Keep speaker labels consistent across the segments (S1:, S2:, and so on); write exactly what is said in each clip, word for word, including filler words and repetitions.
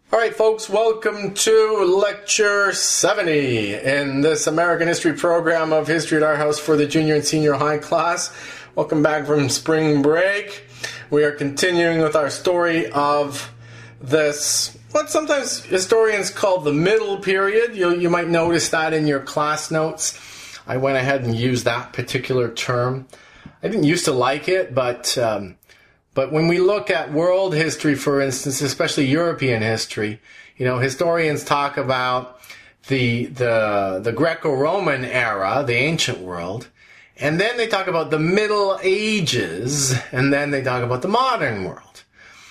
S1: All right, folks, welcome to Lecture seventy in this American History program of History at Our House for the junior and senior high class. Welcome back from spring break. We are continuing with our story of this, what sometimes historians call the middle period. You, you might notice that in your class notes. I went ahead and used that particular term. I didn't used to like it, but... Um, But when we look at world history, for instance, especially European history, you know, historians talk about the the the Greco-Roman era, the ancient world, and then they talk about the Middle Ages, and then they talk about the modern world.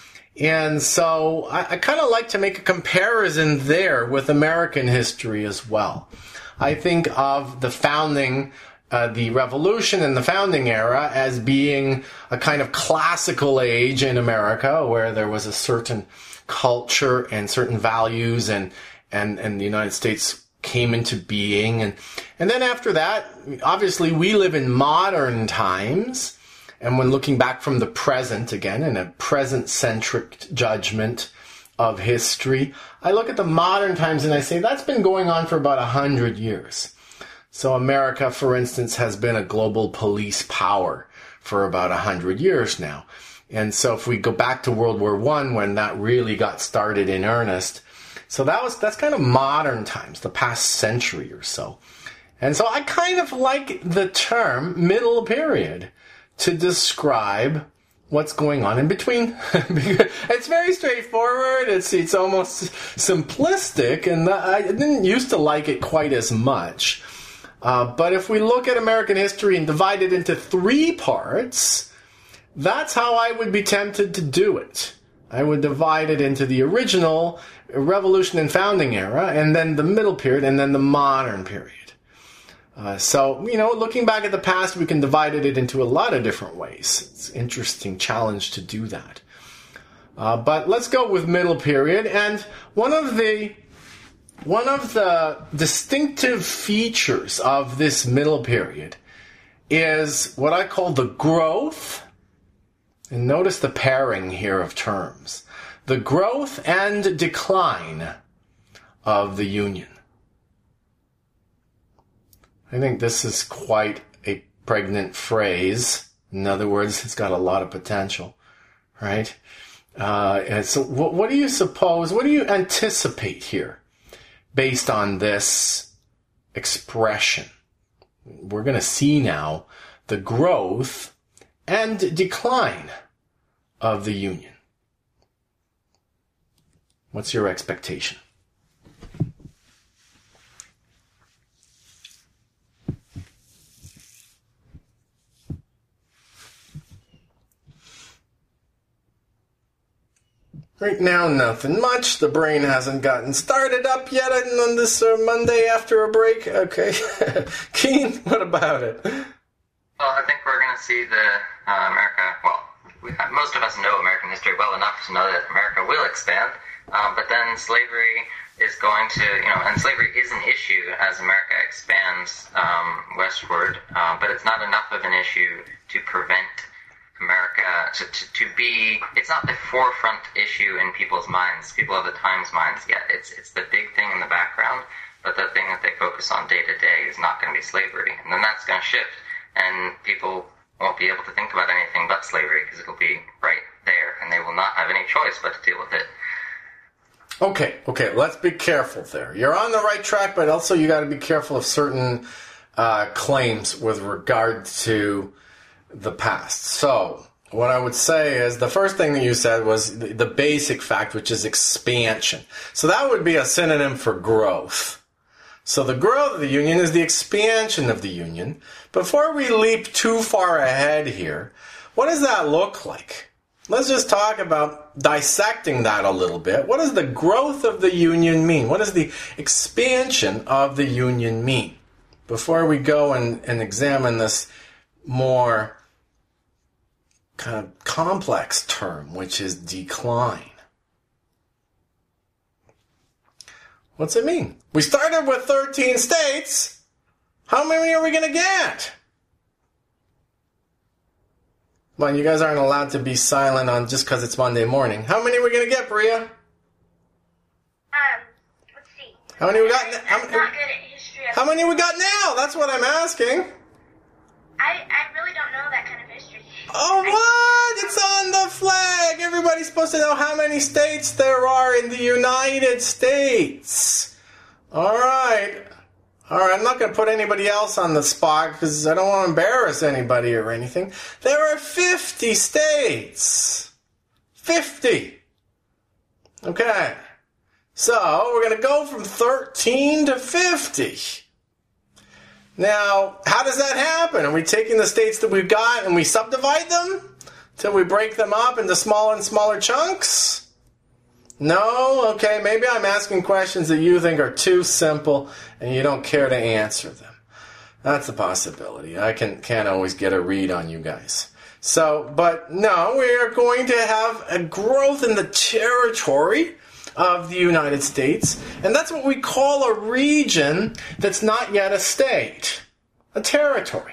S1: And so I, I kind of like to make a comparison there with American history as well. I think of the founding Uh, the Revolution and the Founding era as being a kind of classical age in America where there was a certain culture and certain values and, and, and the United States came into being. And, and then after that, obviously we live in modern times. And when looking back from the present, again, in a present-centric judgment of history, I look at the modern times and I say that's been going on for about a hundred years. So America, for instance, has been a global police power for about a hundred years now. And so if we go back to World War One, when that really got started in earnest, so that was that's kind of modern times, the past century or so. And so I kind of like the term middle period to describe what's going on in between. It's very straightforward. It's it's almost simplistic, and I didn't used to like it quite as much. Uh, but if we look at American history and divide it into three parts, that's how I would be tempted to do it. I would divide it into the original Revolution and Founding era, and then the middle period, and then the modern period. Uh, so, you know, looking back at the past, we can divide it into a lot of different ways. It's an interesting challenge to do that. Uh, but let's go with middle period, and one of the... One of the distinctive features of this middle period is what I call the growth, and notice the pairing here of terms, the growth and decline of the Union. I think this is quite a pregnant phrase. In other words, it's got a lot of potential, right? Uh, and so what, what do you suppose, what do you anticipate here? Based on this expression, we're going to see now the growth and decline of the Union. What's your expectation? Right now, nothing much. The brain hasn't gotten started up yet on this uh, Monday after a break. Okay. Keen, what about it?
S2: Well, I think we're going to see the uh, America, well, we, most of us know American history well enough to know that America will expand, um, but then slavery is going to, you know, and slavery is an issue as America expands um, westward, uh, but it's not enough of an issue to prevent America to, to, to be, it's not the forefront issue in people's minds, people of the times minds yet. It's it's the big thing in the background, but the thing that they focus on day to day is not going to be slavery. And then that's going to shift, and people won't be able to think about anything but slavery because it'll be right there, and they will not have any choice but to deal with it.
S1: Okay, okay, let's be careful there. You're on the right track, but also you got to be careful of certain uh, claims with regard to the past. So, what I would say is the first thing that you said was the, the basic fact, which is expansion. So that would be a synonym for growth. So the growth of the Union is the expansion of the Union. Before we leap too far ahead here, what does that look like? Let's just talk about dissecting that a little bit. What does the growth of the Union mean? What does the expansion of the Union mean? Before we go and, and examine this more kind of complex term, which is decline. What's it mean? We started with thirteen states. How many are we going to get? Well, you guys aren't allowed to be silent on just because it's Monday morning. How many are we going to get, Bria? How many we got?
S3: I'm,
S1: n- how,
S3: I'm
S1: many,
S3: not good at history.
S1: how many we got now? That's what I'm asking.
S3: I, I really don't know that kind of history.
S1: Oh, what? It's on the flag. Everybody's supposed to know how many states there are in the United States. All right. All right, I'm not going to put anybody else on the spot because I don't want to embarrass anybody or anything. There are fifty states. fifty. Okay. So, we're going to go from thirteen to fifty. Now, how does that happen? Are we taking the states that we've got and we subdivide them till we break them up into smaller and smaller chunks? No? Okay, maybe I'm asking questions that you think are too simple and you don't care to answer them. That's a possibility. I can, can't always get a read on you guys. So, but no, we are going to have a growth in the territory of the United States, and that's what we call a region that's not yet a state, a territory,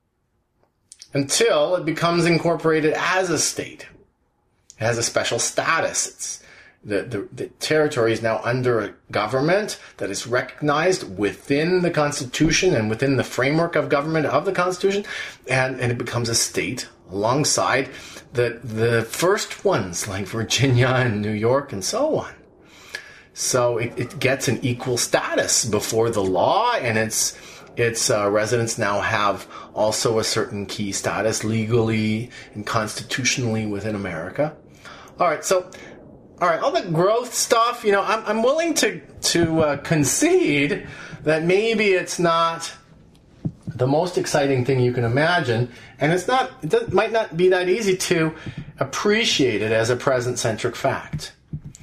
S1: until it becomes incorporated as a state. It has a special status. It's, the, the, the territory is now under a government that is recognized within the Constitution and within the framework of government of the Constitution, and, and it becomes a state alongside the, the first ones like Virginia and New York and so on. So it, it gets an equal status before the law, and its its uh, residents now have also a certain key status legally and constitutionally within America. All right, so all right, all the growth stuff, you know, I'm I'm willing to to uh, concede that maybe it's not the most exciting thing you can imagine, and it's not it does, might not be that easy to appreciate it as a present-centric fact.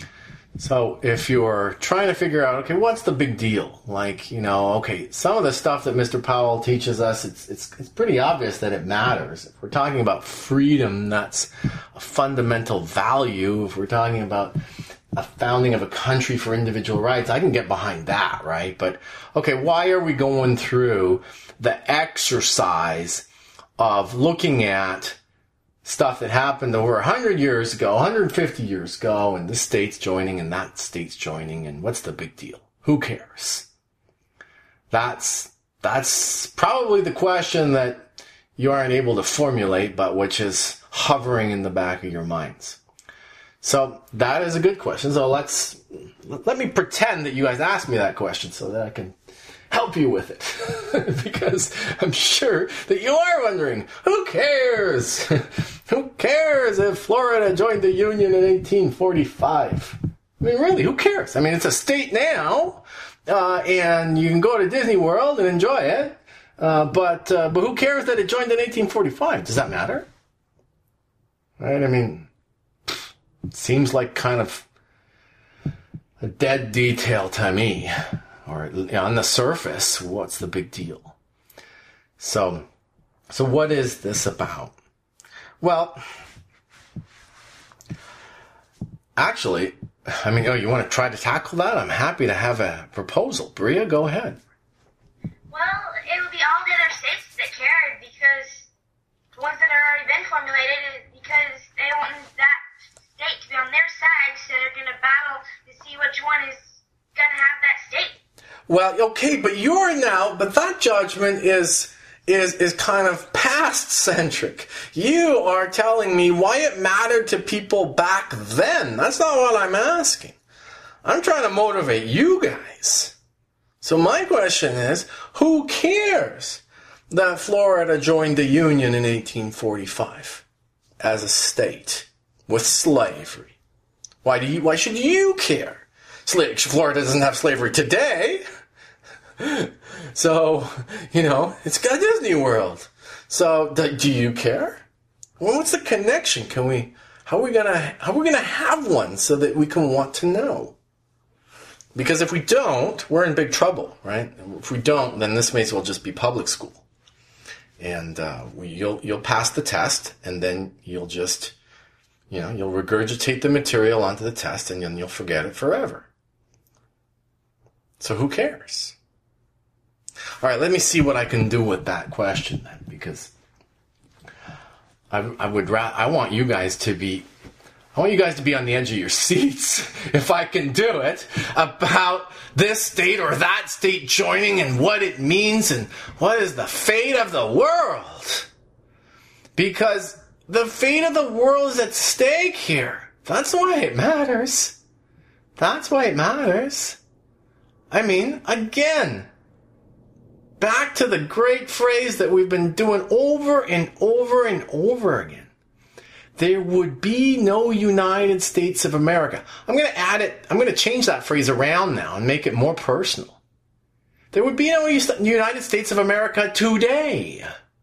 S1: So if you're trying to figure out, okay, what's the big deal? Like, you know, okay, some of the stuff that Mister Powell teaches us, it's it's it's pretty obvious that it matters. If we're talking about freedom, that's a fundamental value. If we're talking about a founding of a country for individual rights, I can get behind that, right? But, okay, why are we going through the exercise of looking at stuff that happened over one hundred years ago, one hundred fifty years ago, and this state's joining and that state's joining, and what's the big deal? Who cares? That's that's probably the question that you aren't able to formulate, but which is hovering in the back of your minds. So that is a good question. So let's let me pretend that you guys asked me that question so that I can help you with it. Because I'm sure that you are wondering, who cares? Who cares if Florida joined the Union in eighteen forty-five? I mean, really, who cares? I mean, it's a state now, uh, and you can go to Disney World and enjoy it, uh, but uh, but who cares that it joined in eighteen forty-five? Does that matter? Right? I mean, it seems like kind of a dead detail to me. Or on the surface, what's the big deal? So, so what is this about? Well, actually, I mean, oh, you want to try to tackle that? I'm happy to have a proposal. Bria, go ahead.
S3: Well, it would be all the other states that cared, because the ones that are already been formulated, because they want that state to be on their side, so they're going to battle to see which one is going to have that state.
S1: Well, okay, but you're now, but that judgment is is is kind of past-centric. You are telling me why it mattered to people back then. That's not what I'm asking. I'm trying to motivate you guys. So my question is, who cares that Florida joined the Union in eighteen forty-five as a state with slavery? Why do you? Why should you care? Florida doesn't have slavery today. So, you know, it's got Disney World. So, do you care? Well, what's the connection? Can we, how are we gonna, how are we gonna have one so that we can want to know? Because if we don't, we're in big trouble, right? If we don't, then this may as well just be public school. And, uh, you'll, you'll pass the test, and then you'll just, you know, you'll regurgitate the material onto the test, and then you'll forget it forever. So who cares? All right, let me see what I can do with that question then, because I, I would ra- I want you guys to be I want you guys to be on the edge of your seats, if I can do it, about this state or that state joining and what it means and what is the fate of the world. Because the fate of the world is at stake here. That's why it matters. That's why it matters. I mean, again, back to the great phrase that we've been doing over and over and over again. There would be no United States of America. I'm going to add it, I'm going to change that phrase around now and make it more personal. There would be no United States of America today.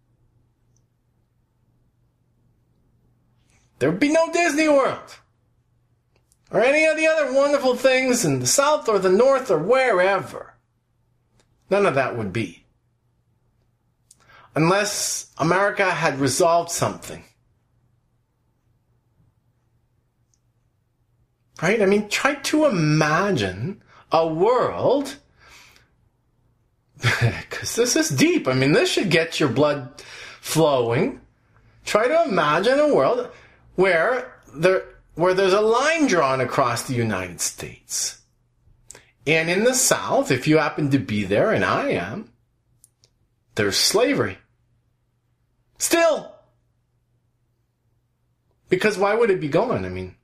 S1: There would be no Disney World. Or any of the other wonderful things in the South or the North or wherever. None of that would be. Unless America had resolved something. Right? I mean, try to imagine a world, because this is deep. I mean, this should get your blood flowing. Try to imagine a world where there, where there's a line drawn across the United States. And in the South, if you happen to be there, and I am, there's slavery. Still. Because why would it be gone? I mean,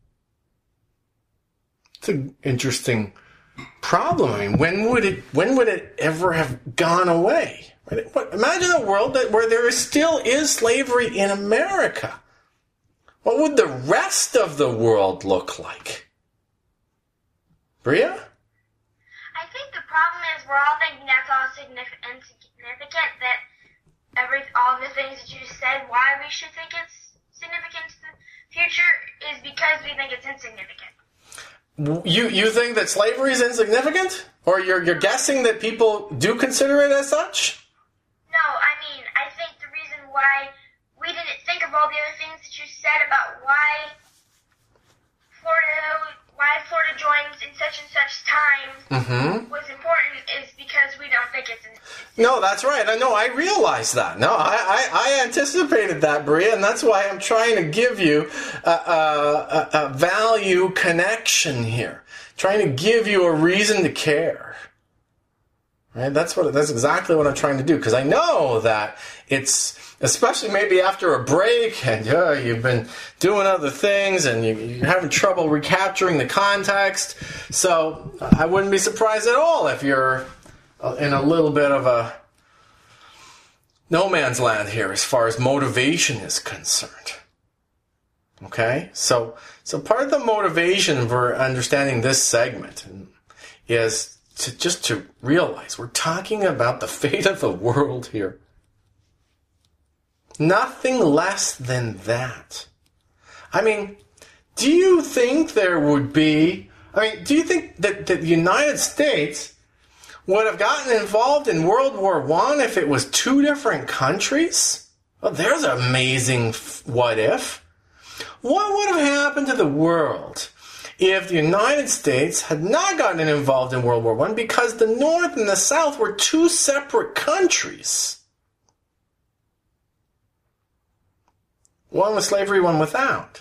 S1: it's an interesting problem. I mean, when would it, when would it ever have gone away? Right? Imagine a world that where there is, still is slavery in America. What would the rest of the world look like? Bria?
S3: I think the problem is we're all thinking that's all significant, insignificant, that every, all the things that you just said, why we should think it's significant to the future is because we think it's insignificant.
S1: You you think that slavery is insignificant? Or you're you're guessing that people do consider it as such?
S3: No, I mean, I think the reason why we didn't think of all the other things that you said about why Florida why Florida joins in such and such times mm-hmm. was important is because we don't think it's... it's
S1: no, that's right. I know, I realized that. No, I, I, I anticipated that, Bria, and that's why I'm trying to give you a, a, a value connection here. Trying to give you a reason to care. Right? That's what. That's exactly what I'm trying to do, because I know that it's... Especially maybe after a break and uh, you've been doing other things and you, you're having trouble recapturing the context. So I wouldn't be surprised at all if you're in a little bit of a no man's land here as far as motivation is concerned. Okay? So, so part of the motivation for understanding this segment is to just to realize we're talking about the fate of the world here. Nothing less than that. I mean, do you think there would be... I mean, do you think that, that the United States would have gotten involved in World War One if it was two different countries? Well, there's an amazing what if. What would have happened to the world if the United States had not gotten involved in World War One because the North and the South were two separate countries? One with slavery, one without.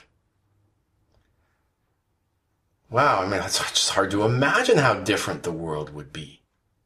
S1: Wow, I mean, it's just hard to imagine how different the world would be.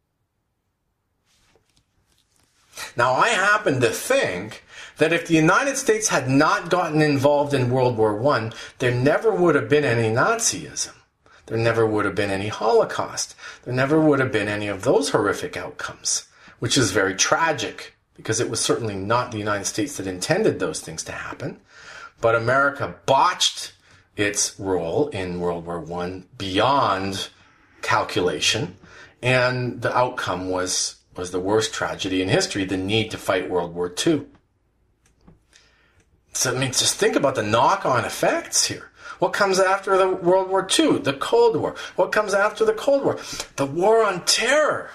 S1: Now, I happen to think that if the United States had not gotten involved in World War One, there never would have been any Nazism. There never would have been any Holocaust. There never would have been any of those horrific outcomes, which is very tragic. Because it was certainly not the United States that intended those things to happen. But America botched its role in World War One beyond calculation. And the outcome was, was the worst tragedy in history, the need to fight World War Two. So, I mean, just think about the knock-on effects here. What comes after the World War Two? The Cold War. What comes after the Cold War? The War on Terror.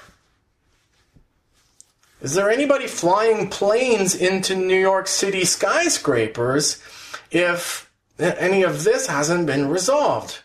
S1: Is there anybody flying planes into New York City skyscrapers if any of this hasn't been resolved?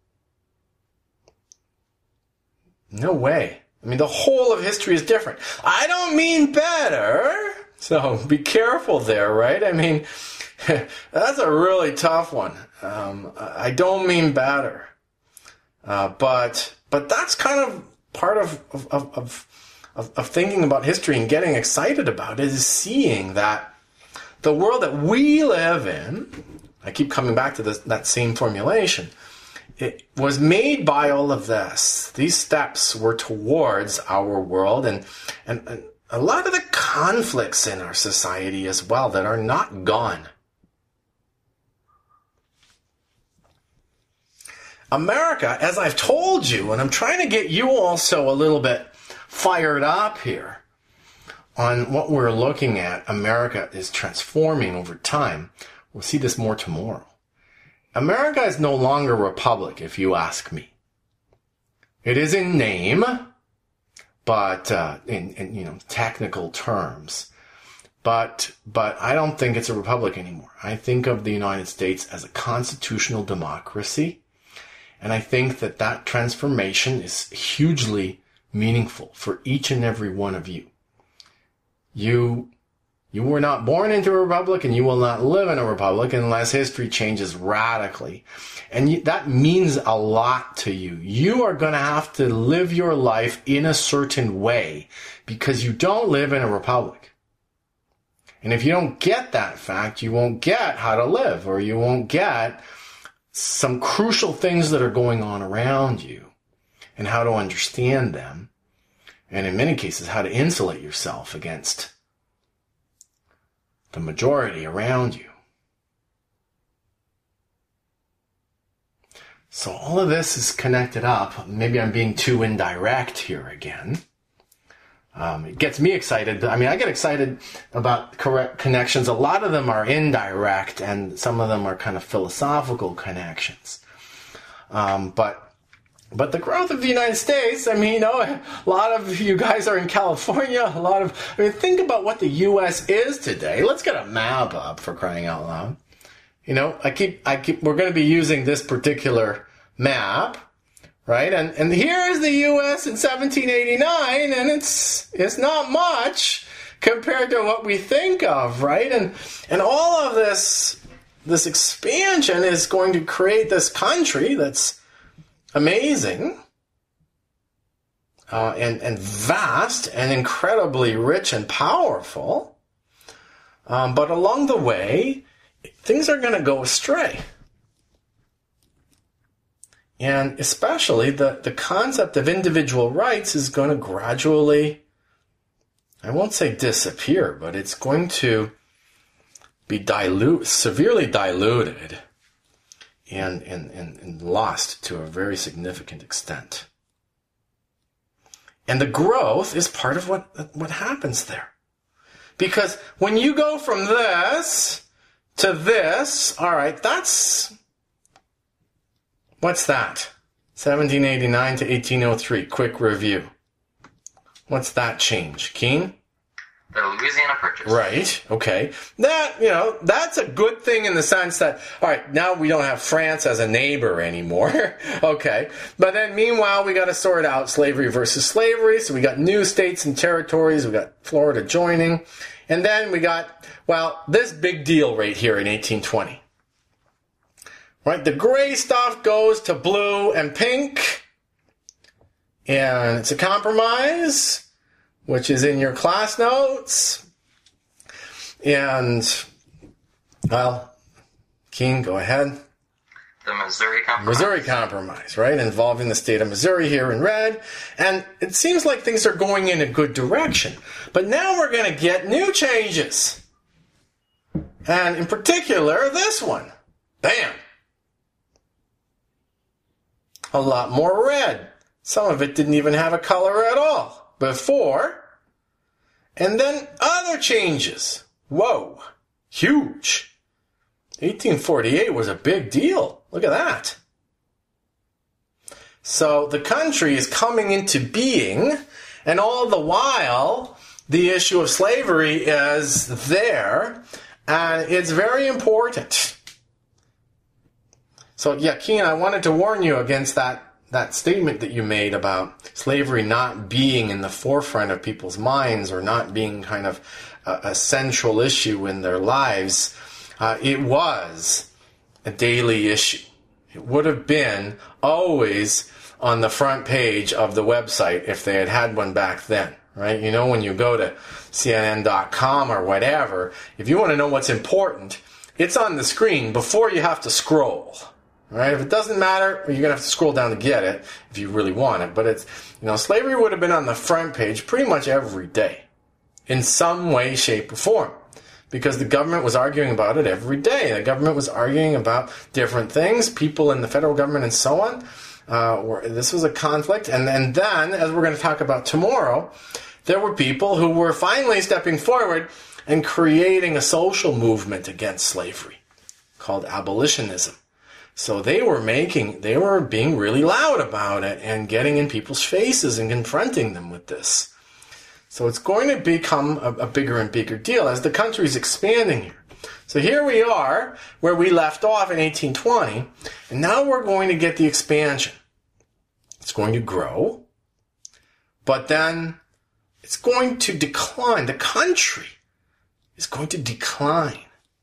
S1: No way. I mean, the whole of history is different. I don't mean better, so be careful there, right? I mean, That's a really tough one. Um, I don't mean better, uh, but but that's kind of part of of, of of of thinking about history and getting excited about it, is seeing that the world that we live in, I keep coming back to this, that same formulation, it was made by all of this. These steps were towards our world, and and, and a lot of the conflicts in our society as well that are not gone. America, as I've told you, and I'm trying to get you also a little bit fired up here on what we're looking at, America is transforming over time. We'll see this more tomorrow. America is no longer a republic, if you ask me. It is in name, but uh, in, in you know technical terms. But but I don't think it's a republic anymore. I think of the United States as a constitutional democracy. And I think that that transformation is hugely meaningful for each and every one of you. You, you were not born into a republic, and you will not live in a republic unless history changes radically. And you, that means a lot to you. You are going to have to live your life in a certain way because you don't live in a republic. And if you don't get that fact, you won't get how to live, or you won't get some crucial things that are going on around you and how to understand them. And in many cases, how to insulate yourself against the majority around you. So all of this is connected up. Maybe I'm being too indirect here again. Um, it gets me excited. I mean, I get excited about correct connections. A lot of them are indirect, and some of them are kind of philosophical connections. Um, but but the growth of the United States, I mean, you know, a lot of you guys are in California. A lot of, I mean, think about what the U S is today. Let's get a map up, for crying out loud. You know, I keep, I keep, we're going to be using this particular map. Right, and and here is the U S in seventeen eighty-nine, and it's it's not much compared to what we think of, right? And and all of this this expansion is going to create this country that's amazing, uh, and and vast and incredibly rich and powerful. Um, but along the way, things are going to go astray. And especially the, the concept of individual rights is going to gradually, I won't say disappear, but it's going to be dilute, severely diluted and, and, and, and lost to a very significant extent. And the growth is part of what, what happens there. Because when you go from this to this, all right, that's... What's that? seventeen eighty-nine to eighteen oh three. Quick review. What's that change? Keen?
S2: The Louisiana Purchase.
S1: Right. Okay. That, you know, that's a good thing in the sense that, all right, now we don't have France as a neighbor anymore. Okay. But then meanwhile, we got to sort out slavery versus slavery. So we got new states and territories. We got Florida joining. And then we got, well, this big deal right here in eighteen twenty. Right, the gray stuff goes to blue and pink, and it's a compromise, which is in your class notes. And, well, Keen, go ahead.
S2: The Missouri Compromise.
S1: Missouri Compromise, right, involving the state of Missouri here in red. And it seems like things are going in a good direction. But now we're going to get new changes. And in particular, this one. Bam! A lot more red. Some of it didn't even have a color at all before. And then other changes. Whoa. Huge. eighteen forty-eight was a big deal. Look at that. So the country is coming into being, and all the while, the issue of slavery is there, and it's very important. So, yeah, Keen, I wanted to warn you against that, that statement that you made about slavery not being in the forefront of people's minds or not being kind of a, a central issue in their lives. uh, it was a daily issue. It would have been always on the front page of the website if they had had one back then, right? You know, when you go to C N N dot com or whatever, if you want to know what's important, it's on the screen before you have to scroll, right? If it doesn't matter, you're going to have to scroll down to get it if you really want it. But it's, you know, slavery would have been on the front page pretty much every day in some way, shape, or form, because the government was arguing about it every day. The government was arguing about different things, people in the federal government and so on. Uh, were, this was a conflict. And, and then, as we're going to talk about tomorrow, there were people who were finally stepping forward and creating a social movement against slavery called abolitionism. So they were making, they were being really loud about it and getting in people's faces and confronting them with this. So it's going to become a, a bigger and bigger deal as the country's expanding here. So here we are where we left off in eighteen twenty, and now we're going to get the expansion. It's going to grow, but then it's going to decline. The country is going to decline.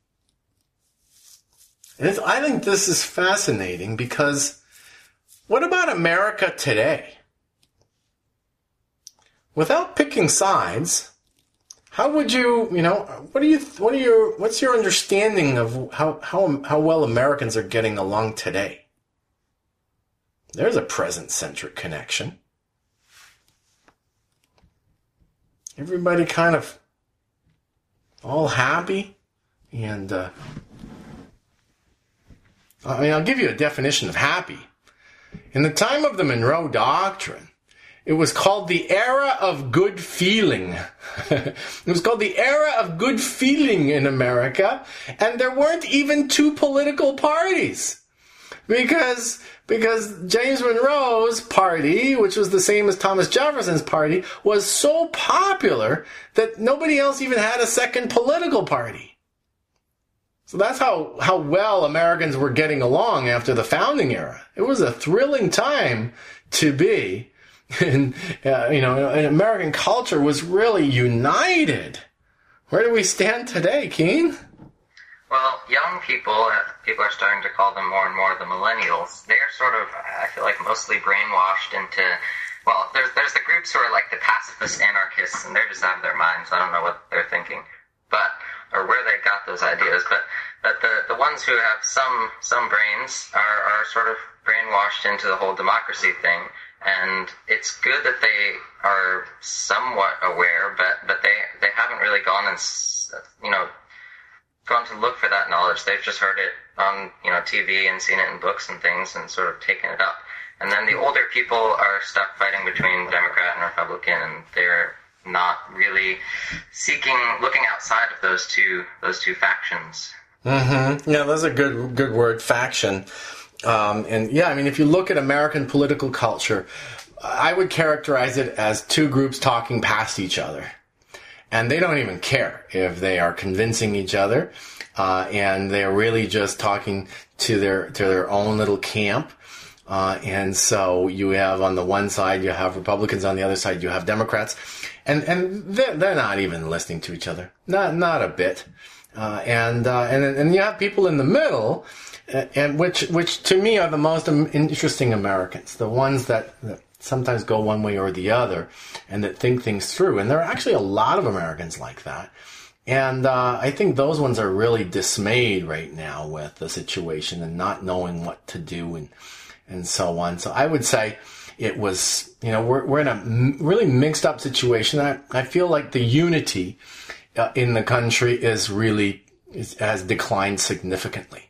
S1: And it's, I think this is fascinating because what about America today? Without picking sides, how would you, you know, what do you, what are your, what's your understanding of how, how, how well Americans are getting along today? There's a present-centric connection. Everybody kind of all happy and, uh, I mean, I'll give you a definition of happy. In the time of the Monroe Doctrine, it was called the era of good feeling. It was called the era of good feeling in America, and there weren't even two political parties. Because, because James Monroe's party, which was the same as Thomas Jefferson's party, was so popular that nobody else even had a second political party. So that's how, how well Americans were getting along after the founding era. It was a thrilling time to be. And, uh, you know, and American culture was really united. Where do we stand today, Keen?
S2: Well, young people, uh, people are starting to call them more and more the millennials. They're sort of, I feel like, mostly brainwashed into, well, there's there's the groups who are like the pacifist anarchists, and they're just out of their minds. I don't know what they're thinking, but or where they got those ideas. But but the the ones who have some some brains are are sort of brainwashed into the whole democracy thing. And it's good that they are somewhat aware, but, but they, they haven't really gone and, you know, gone to look for that knowledge. They've just heard it on, you know, T V and seen it in books and things and sort of taken it up. And then the older people are stuck fighting between Democrat and Republican, and they're not really seeking, looking outside of those two, those two factions.
S1: Mm-hmm. Yeah, that's a good, good word, faction. Um, and yeah, I mean, if you look at American political culture, I would characterize it as two groups talking past each other. And they don't even care if they are convincing each other, uh, and they're really just talking to their, to their own little camp. Uh, and so you have on the one side, you have Republicans, on the other side, you have Democrats, and, and they're, they're not even listening to each other. Not, not a bit. Uh, and, uh, and, and you have people in the middle, and which, which to me are the most interesting Americans, the ones that, that sometimes go one way or the other, and that think things through. And there are actually a lot of Americans like that. And uh, I think those ones are really dismayed right now with the situation and not knowing what to do and and so on. So I would say it was, you know, we're we're in a really mixed up situation. I, I feel like the unity uh, in the country is really is, has declined significantly.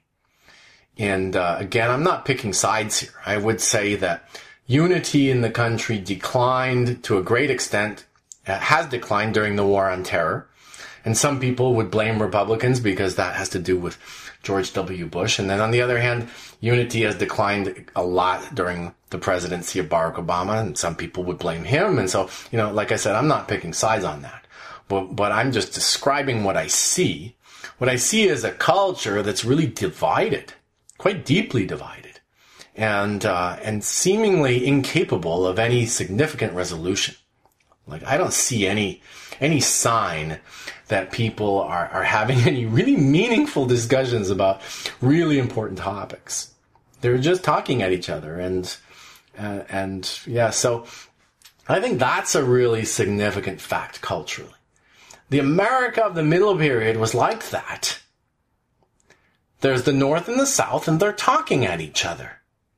S1: And uh, again, I'm not picking sides here. I would say that unity in the country declined to a great extent, uh, has declined during the War on Terror. And some people would blame Republicans because that has to do with George W. Bush. And then on the other hand, unity has declined a lot during the presidency of Barack Obama, and some people would blame him. And so, you know, like I said, I'm not picking sides on that. But, but I'm just describing what I see. What I see is a culture that's really divided. Quite deeply divided, and uh, and seemingly incapable of any significant resolution. Like, I don't see any any sign that people are, are having any really meaningful discussions about really important topics. They're just talking at each other. And, uh, and yeah, so I think that's a really significant fact culturally. The America of the Middle Period was like that. There's the North and the South, and they're talking at each other.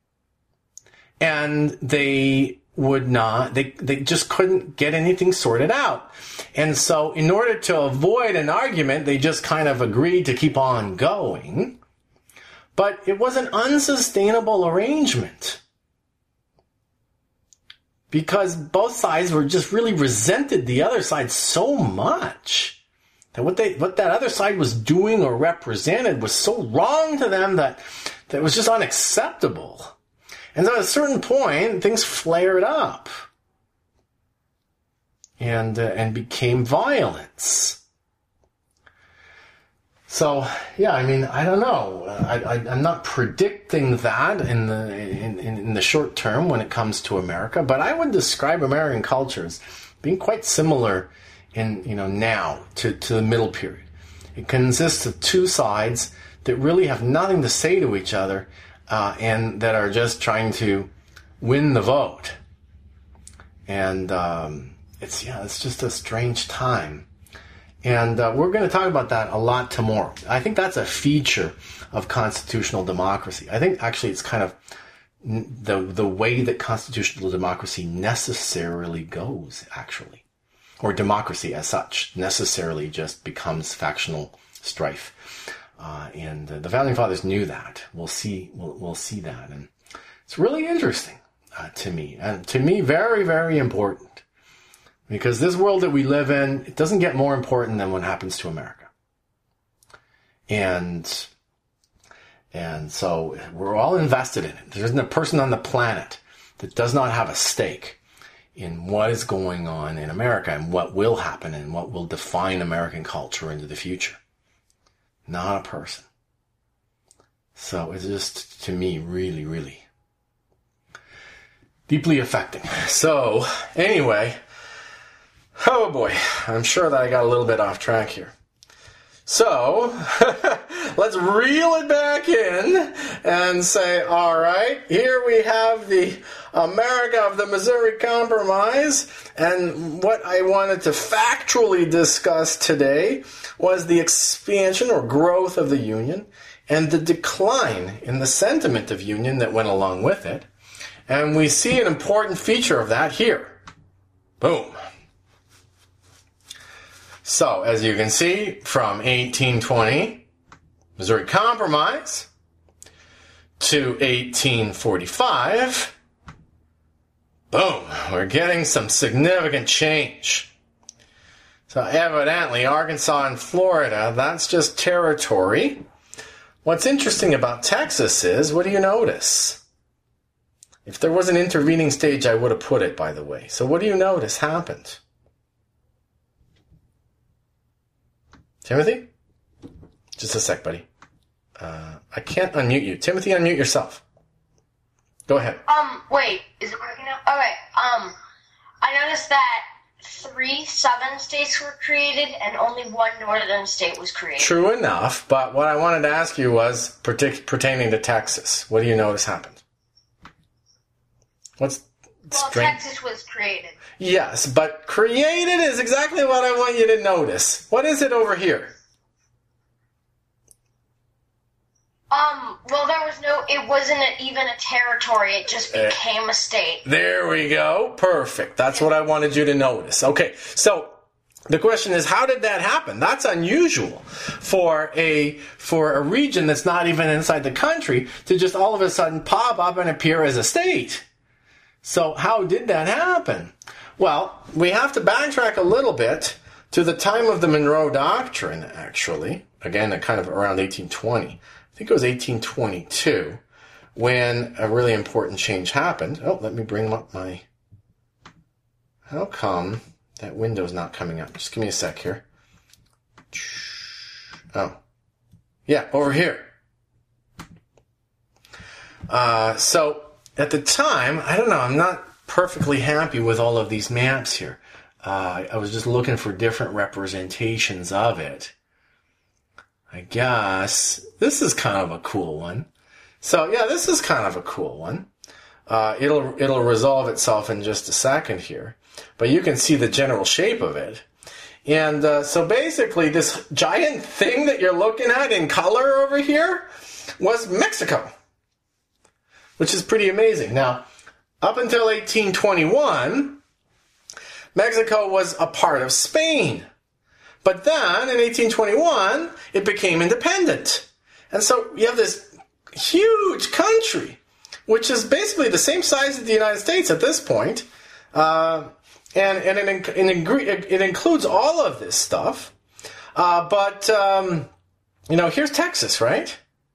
S1: And they would not, they, they just couldn't get anything sorted out. And so in order to avoid an argument, they just kind of agreed to keep on going. But it was an unsustainable arrangement. Because both sides were just really resented the other side so much that what they, what that other side was doing or represented was so wrong to them that, that it was just unacceptable. And so at a certain point, things flared up and uh, and became violence. So, yeah, I mean, I don't know. I, I, I'm not predicting that in the in, in the short term when it comes to America, but I would describe American culture as being quite similar in you know now to, to the Middle Period. It consists of two sides that really have nothing to say to each other. Uh, and that are just trying to win the vote. And um, it's yeah, it's just a strange time. And uh, we're going to talk about that a lot tomorrow. I think that's a feature of constitutional democracy. I think actually it's kind of the the way that constitutional democracy necessarily goes, actually. Or democracy as such necessarily just becomes factional strife. Uh, and uh, the Founding Fathers knew that. We'll see. We'll, we'll see that, and it's really interesting uh, to me, and to me, very, very important, because this world that we live in, it doesn't get more important than what happens to America, and and so we're all invested in it. There isn't a person on the planet that does not have a stake in what is going on in America and what will happen and what will define American culture into the future. Not a person. So it's just, to me, really, really deeply affecting. So, anyway, oh boy, I'm sure that I got a little bit off track here. So, let's reel it back in and say, all right, here we have the America of the Missouri Compromise, and what I wanted to factually discuss today was the expansion or growth of the Union and the decline in the sentiment of union that went along with it. And we see an important feature of that here. Boom. So, as you can see, from eighteen twenty, Missouri Compromise, to eighteen forty-five, boom, we're getting some significant change. So evidently, Arkansas and Florida, that's just territory. What's interesting about Texas is, what do you notice? If there was an intervening stage, I would have put it, by the way. So what do you notice happened? Timothy? Just a sec, buddy. Uh, I can't unmute you. Timothy, unmute yourself. Go ahead.
S3: Um, wait, is it working now? Okay, um, I noticed that three southern states were created and only one northern state was created.
S1: True enough, but what I wanted to ask you was partic- pertaining to Texas. What do you notice happened? What's
S3: Well,
S1: strange?
S3: Texas was created.
S1: Yes, but created is exactly what I want you to notice. What is it over here?
S3: Um, well, there was no, it wasn't a, even a territory, it just became a state.
S1: There we go. Perfect. That's what I wanted you to notice. Okay, so the question is, how did that happen? That's unusual for a for a region that's not even inside the country to just all of a sudden pop up and appear as a state. So how did that happen? Well, we have to backtrack a little bit to the time of the Monroe Doctrine, actually. Again, kind of around eighteen twenty. I think it was eighteen twenty-two when a really important change happened. Oh, let me bring up my... How come that window's not coming up? Just give me a sec here. Oh. Yeah, over here. Uh, so, at the time, I don't know, I'm not perfectly happy with all of these maps here. Uh, I was just looking for different representations of it. I guess this is kind of a cool one. So yeah, this is kind of a cool one. Uh, it'll it'll resolve itself in just a second here, but you can see the general shape of it. And uh, so basically, this giant thing that you're looking at in color over here was Mexico, which is pretty amazing. Now, up until eighteen twenty-one, Mexico was a part of Spain. But then, in eighteen twenty-one, it became independent. And so you have this huge country, which is basically the same size as the United States at this point. Uh, and and it, it, it includes all of this stuff. Uh, but, um, you know, here's Texas, right?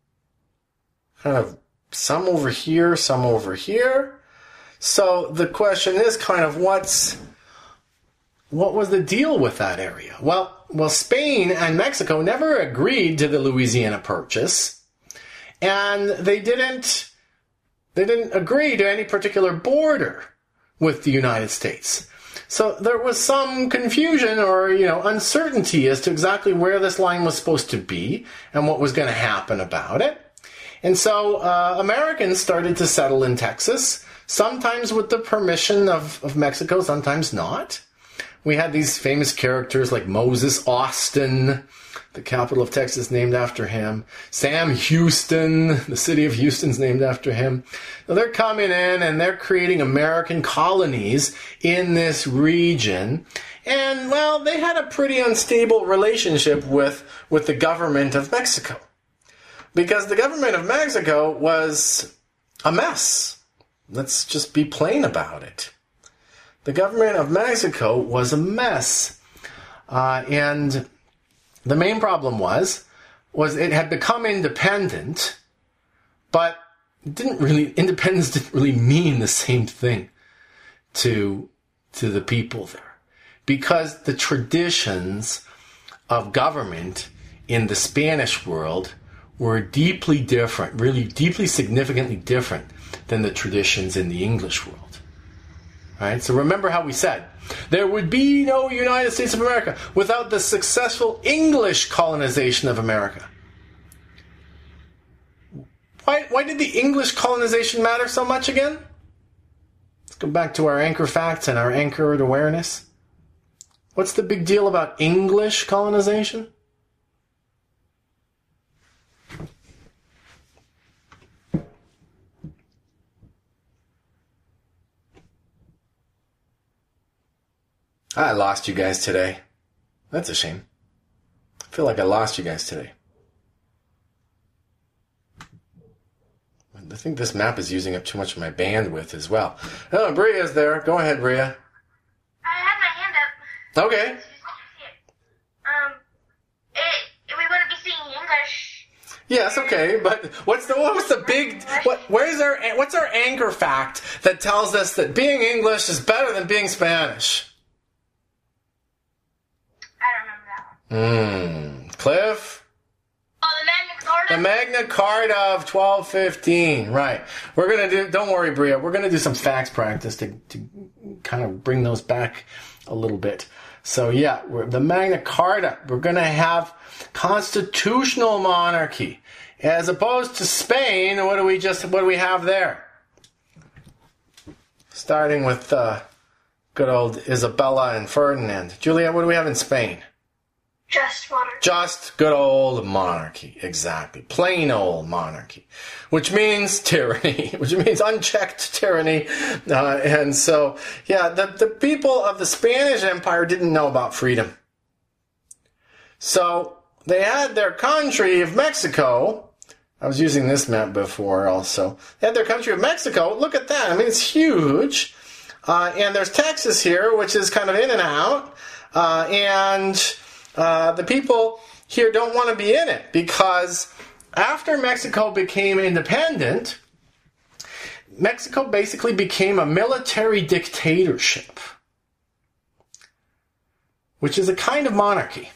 S1: Kind of some over here, some over here. So the question is kind of what's... What was the deal with that area? Well, well, Spain and Mexico never agreed to the Louisiana Purchase, and they didn't they didn't agree to any particular border with the United States. So there was some confusion or, you know, uncertainty as to exactly where this line was supposed to be and what was going to happen about it. And so uh, Americans started to settle in Texas, sometimes with the permission of, of Mexico, sometimes not. We had these famous characters like Moses Austin, the capital of Texas named after him. Sam Houston, the city of Houston's named after him. So they're coming in and they're creating American colonies in this region. And, well, they had a pretty unstable relationship with, with the government of Mexico. Because the government of Mexico was a mess. Let's just be plain about it. The government of Mexico was a mess. Uh, and the main problem was, was it had become independent, but it didn't really, independence didn't really mean the same thing to, to the people there. Because the traditions of government in the Spanish world were deeply different, really deeply significantly different than the traditions in the English world. All right, so remember how we said, there would be no United States of America without the successful English colonization of America. Why, why did the English colonization matter so much again? Let's go back to our anchor facts and our anchored awareness. What's the big deal about English colonization? I lost you guys today. That's a shame. I feel like I lost you guys today. I think this map is using up too much of my bandwidth as well. Oh, Bria's there. Go ahead, Bria.
S3: I had my hand up.
S1: Okay.
S3: Um, it, we wouldn't be speaking English.
S1: Yes, okay, but what's the what's the big what? Where's our what's our anchor fact that tells us that being English is better than being Spanish?
S3: I don't remember that one.
S1: Hmm. Cliff?
S3: Oh, the Magna Carta?
S1: The Magna Carta of twelve fifteen. Right. We're going to do, don't worry, Bria, we're going to do some facts practice to, to kind of bring those back a little bit. So, yeah, we're, the Magna Carta, we're going to have constitutional monarchy. As opposed to Spain, what do we just, what do we have there? Starting with uh, good old Isabella and Ferdinand. Juliet, what do we have in Spain?
S3: Just monarchy.
S1: Just good old monarchy, exactly. Plain old monarchy. Which means tyranny, which means unchecked tyranny. Uh, and so, yeah, the, the people of the Spanish Empire didn't know about freedom. So, they had their country of Mexico. I was using this map before also. They had their country of Mexico. Look at that. I mean, it's huge. Uh, and there's Texas here, which is kind of in and out. Uh, and... Uh, the people here don't want to be in it because after Mexico became independent, Mexico basically became a military dictatorship, which is a kind of monarchy.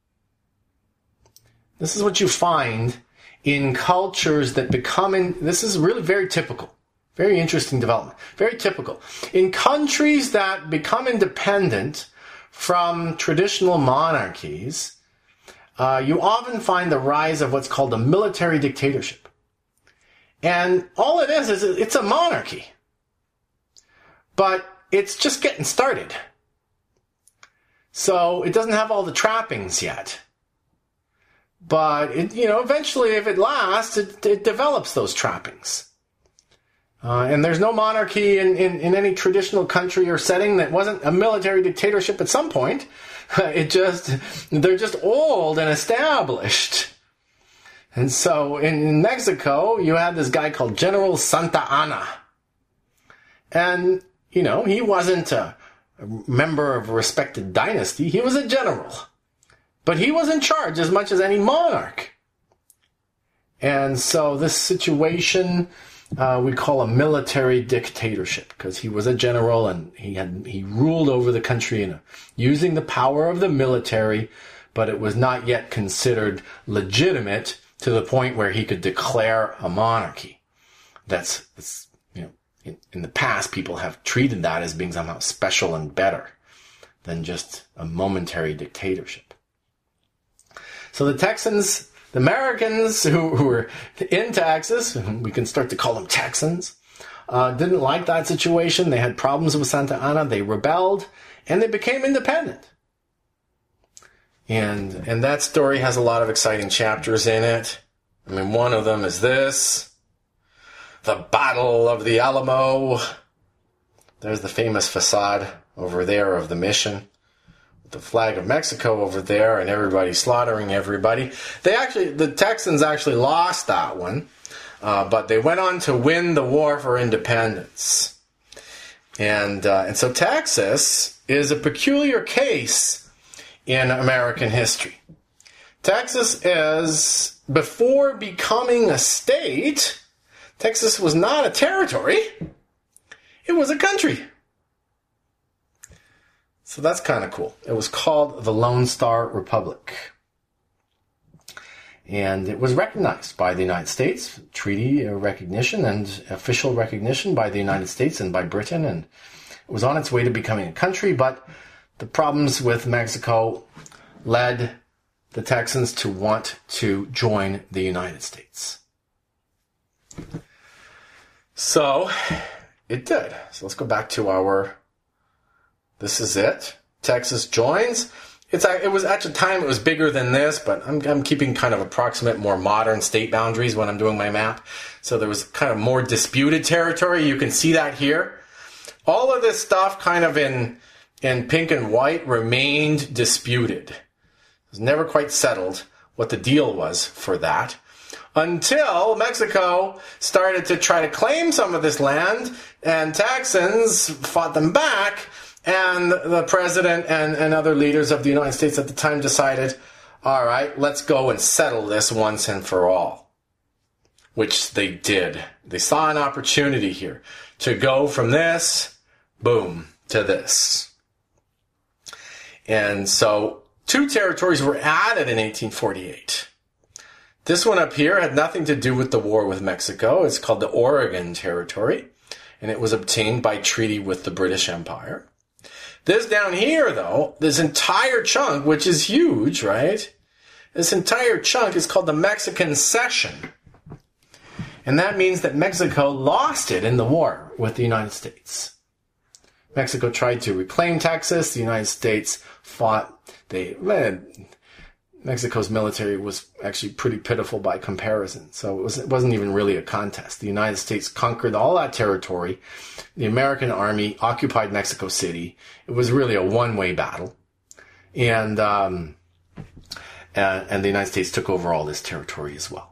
S1: This is what you find in cultures that become, in, this is really very typical, very interesting development, very typical. In countries that become independent, from traditional monarchies, uh, you often find the rise of what's called a military dictatorship. And all it is is it's a monarchy. But it's just getting started. So it doesn't have all the trappings yet. But, it, you know, eventually if it lasts, it, it develops those trappings. Uh, and there's no monarchy in, in, in any traditional country or setting that wasn't a military dictatorship at some point. It just, they're just old and established. And so in, in Mexico, you had this guy called General Santa Anna. And, you know, he wasn't a member of a respected dynasty. He was a general. But he was in charge as much as any monarch. And so this situation uh, we call a military dictatorship, because he was a general and he had he ruled over the country in a, using the power of the military, but it was not yet considered legitimate to the point where he could declare a monarchy. That's, that's you know, in, in the past, people have treated that as being somehow special and better than just a momentary dictatorship. So the Texans, the Americans who, who were in Texas, we can start to call them Texans, uh, didn't like that situation. They had problems with Santa Anna. They rebelled, and they became independent. And and that story has a lot of exciting chapters in it. I mean, one of them is this: the Battle of the Alamo. There's the famous facade over there of the mission, with the flag of Mexico over there, and everybody slaughtering everybody. They actually, the Texans actually lost that one, uh, but they went on to win the war for independence. And uh, and so Texas is a peculiar case in American history. Texas is, before becoming a state, Texas was not a territory. It was a country. So that's kind of cool. It was called the Lone Star Republic. And it was recognized by the United States, treaty recognition and official recognition by the United States and by Britain. And it was on its way to becoming a country, but the problems with Mexico led the Texans to want to join the United States. So it did. So let's go back to our, this is it. Texas joins. It's, it was at the time, it was bigger than this, but I'm, I'm keeping kind of approximate, more modern state boundaries when I'm doing my map. So there was kind of more disputed territory. You can see that here. All of this stuff kind of in in pink and white remained disputed. It was never quite settled what the deal was for that, until Mexico started to try to claim some of this land, and Texans fought them back, and the president and, and other leaders of the United States at the time decided, all right, let's go and settle this once and for all. Which they did. They saw an opportunity here to go from this, boom, to this. And so two territories were added in eighteen forty-eight. This one up here had nothing to do with the war with Mexico. It's called the Oregon Territory, and it was obtained by treaty with the British Empire. This down here, though, this entire chunk, which is huge, right? This entire chunk is called the Mexican Cession. And that means that Mexico lost it in the war with the United States. Mexico tried to reclaim Texas. The United States fought. They man, Mexico's military was actually pretty pitiful by comparison. So it, was, it wasn't even really a contest. The United States conquered all that territory. The American army occupied Mexico City. It was really a one-way battle. And, um, and, and the United States took over all this territory as well.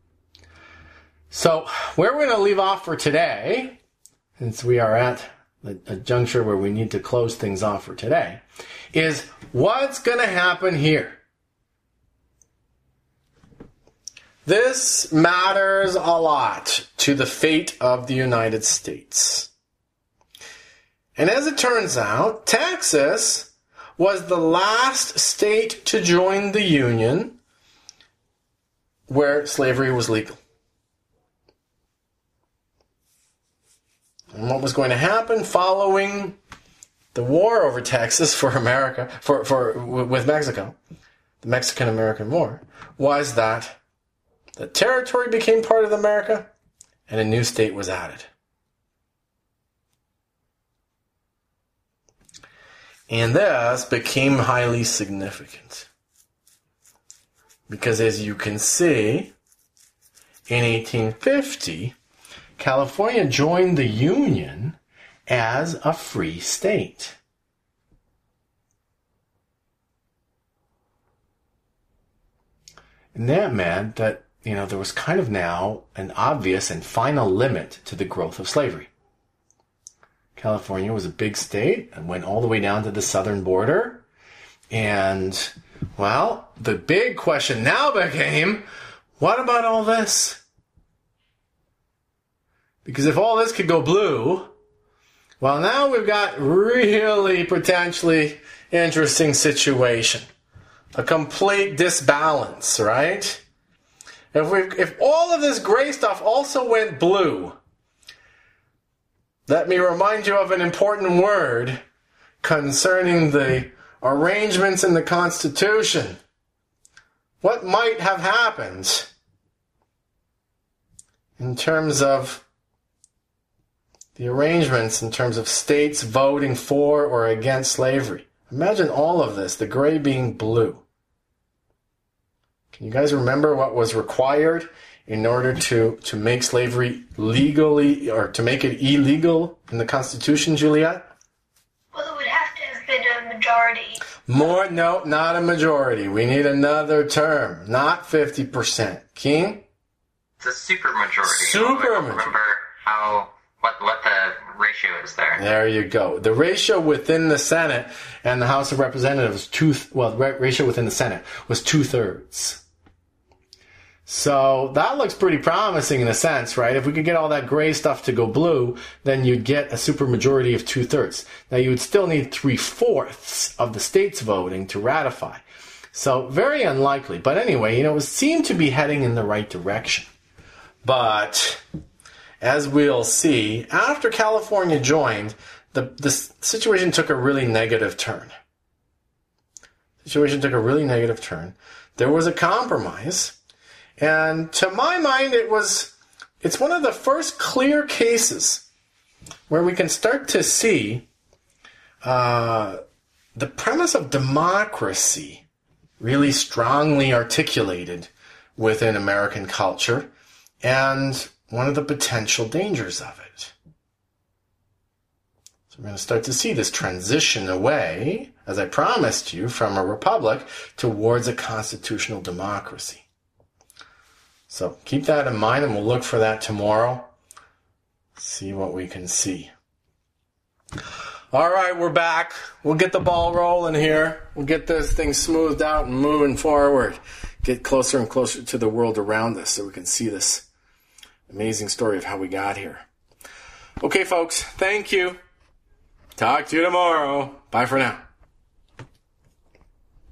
S1: So where we're going to leave off for today, since we are at a juncture where we need to close things off for today, is what's going to happen here. This matters a lot to the fate of the United States. And as it turns out, Texas was the last state to join the Union where slavery was legal. And what was going to happen following the war over Texas for America, for, for with Mexico, the Mexican-American War, was that the territory became part of America and a new state was added. And this became highly significant because, as you can see, in eighteen fifty, California joined the Union as a free state. And that meant that, you know, there was kind of now an obvious and final limit to the growth of slavery. California was a big state and went all the way down to the southern border. And, well, the big question now became, what about all this? Because if all this could go blue, well, now we've got really potentially interesting situation. A complete disbalance, right? If we, if all of this gray stuff also went blue, let me remind you of an important word concerning the arrangements in the Constitution. What might have happened in terms of the arrangements, in terms of states voting for or against slavery? Imagine all of this, the gray being blue. Can you guys remember what was required in order to, to make slavery legally, or to make it illegal in the Constitution, Juliet?
S3: Well, it would have to have been a majority.
S1: More, no, not a majority. We need another term, not fifty percent. King?
S2: It's a supermajority.
S1: Super
S2: I don't remember how, what, what the ratio is there.
S1: There you go. The ratio within the Senate and the House of Representatives, two, well, the ratio within the Senate was two-thirds. So that looks pretty promising in a sense, right? If we could get all that gray stuff to go blue, then you'd get a supermajority of two-thirds. Now, you would still need three-fourths of the states voting to ratify. So very unlikely. But anyway, you know, it seemed to be heading in the right direction. But as we'll see, after California joined, the, the situation took a really negative turn. The situation took a really negative turn. There was a compromise. And to my mind, it was, it's one of the first clear cases where we can start to see uh, the premise of democracy really strongly articulated within American culture and one of the potential dangers of it. So we're going to start to see this transition away, as I promised you, from a republic towards a constitutional democracy. So keep that in mind, and we'll look for that tomorrow. See what we can see. All right, we're back. We'll get the ball rolling here. We'll get this thing smoothed out and moving forward. Get closer and closer to the world around us so we can see this amazing story of how we got here. Okay, folks, thank you. Talk to you tomorrow. Bye for now.